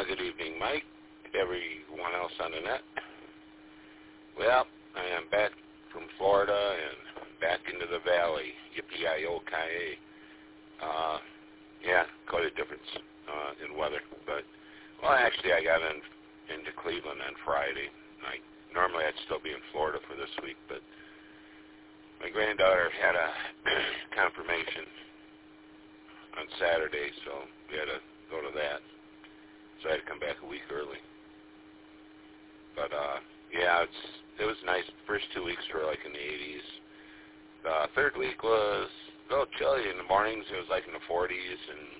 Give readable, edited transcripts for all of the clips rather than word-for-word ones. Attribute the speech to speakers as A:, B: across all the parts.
A: Good evening, Mike. Everyone else on the net. Well, I am back from Florida and back into the valley. Yippee-yi-yo-ki-yay. Yeah, quite a difference in weather. But, well, actually, I got into Cleveland on Friday. Normally I'd still be in Florida for this week, but my granddaughter had a confirmation on Saturday, so we had to go to that. So I had to come back a week early. But, yeah, it was nice. The first 2 weeks were like in the 80s. The third week was a little chilly in the mornings. It was like in the 40s. And,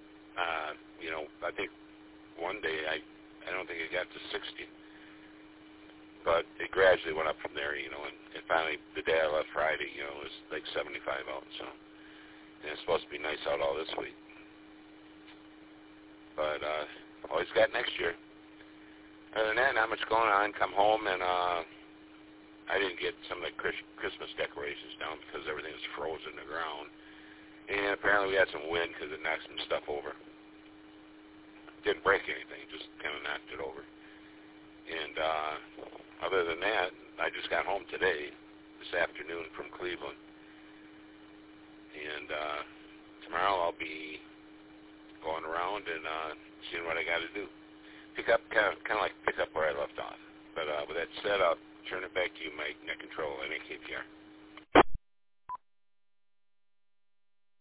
A: I think one day I don't think it got to 60. But it gradually went up from there, and finally the day I left Friday, it was like 75 out. So and it's supposed to be nice out all this week. But always got next year. Other than that, not much going on. Come home and I didn't get some of the Christmas decorations down because everything was frozen to the ground. And apparently we had some wind because it knocked some stuff over. Didn't break anything, just kind of knocked it over. And other than that, I just got home today, this afternoon from Cleveland. And tomorrow I'll be going around and seeing what I got to do. Pick up, kind of like pick up where I left off. But with that said, I'll turn it back to you, Mike, Net Control, NAKPR.